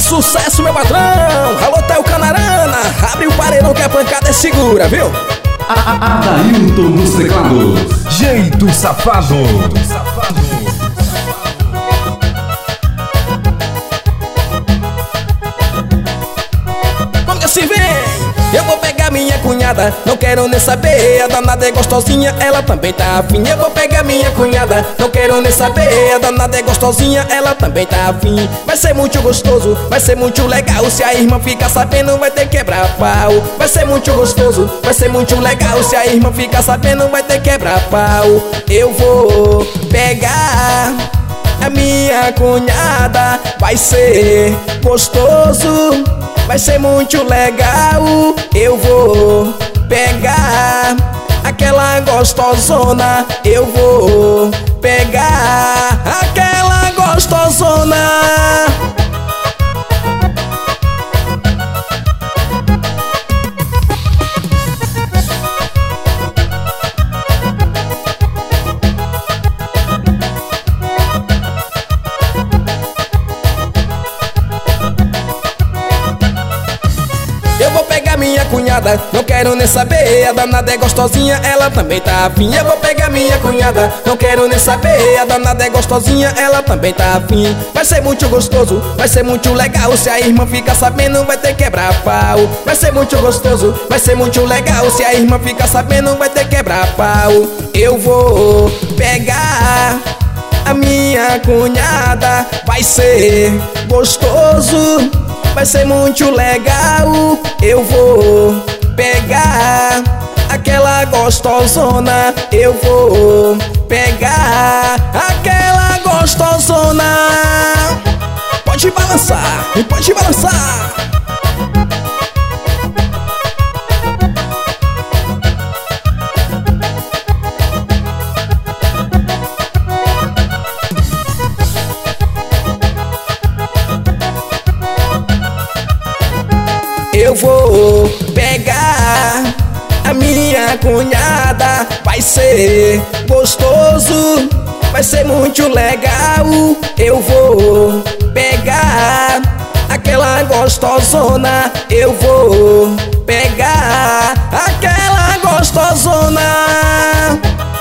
sucesso, meu patrão. Alô, Theo Canarana, abre o paredão que a pancada é segura, viu? Adailton nos teclados. Jeito safado. Como que se vem? Eu vou pegar minha cunhada, não quero nem saber. A danada é gostosinha, ela também tá afim. Eu vou pegar minha cunhada, não quero nem saber. A danada é gostosinha, ela também tá afim. Vai ser muito gostoso, vai ser muito legal. Se a irmã ficar sabendo, vai ter que quebrar pau. Vai ser muito gostoso, vai ser muito legal. Se a irmã ficar sabendo, vai ter que quebrar pau. Eu vou pegar a minha cunhada, vai ser gostoso, vai ser muito legal. Eu vou pegar aquela gostosona. Eu vou pegar aquela gostosona. Eu vou pegar minha cunhada, não quero nem saber. A danada é gostosinha, ela também tá afim. Eu vou pegar minha cunhada, não quero nem saber. A danada é gostosinha, ela também tá afim. Vai ser muito gostoso, vai ser muito legal. Se a irmã ficar sabendo, vai ter que quebrar pau. Vai ser muito gostoso, vai ser muito legal. Se a irmã ficar sabendo, vai ter que quebrar pau. Eu vou pegar a minha cunhada, vai ser gostoso, vai ser muito legal. Eu vou pegar aquela gostosona. Eu vou pegar aquela gostosona. Pode balançar, pode balançar. Eu vou pegar a minha cunhada, vai ser gostoso, vai ser muito legal. Eu vou pegar aquela gostosona. Eu vou pegar aquela gostosona.